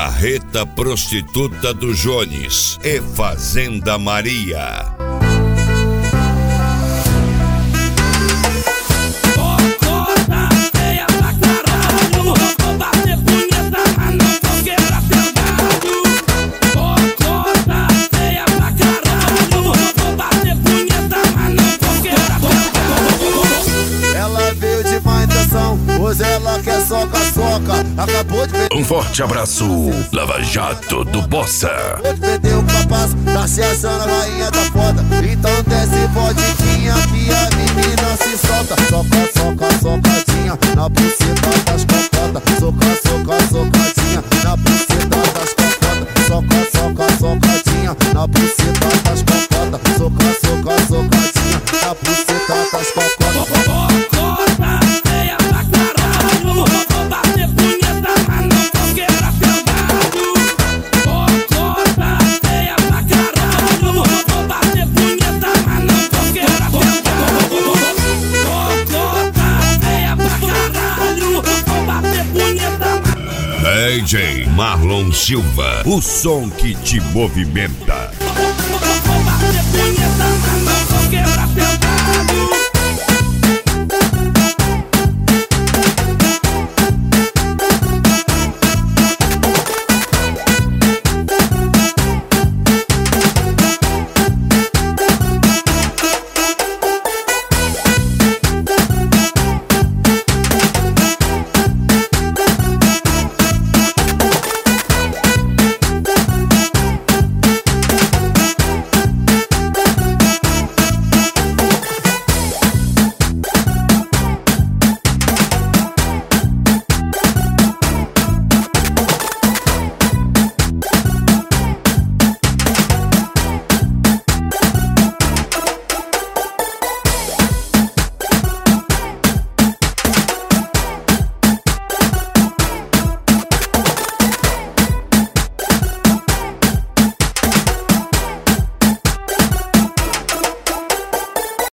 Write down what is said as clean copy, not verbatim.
Marreta Prostituta do Jones e Fazenda Maria. Hoje ela quer soca-soca, acabou de ver. Um forte abraço, Lava Jato do Bossa. Perdeu o capaço, tá se achando a rainha da foda. Então desce vodinha que a menina se solta. Soca, soca, socadinha na buceta das cocotas. Soca, soca, socadinha na buceta das cocotas. Soca, soca, socadinha na buceta das cocotas. Soca, soca, socadinha na buceta das cocotas. DJ Marlon Silva, o som que te movimenta.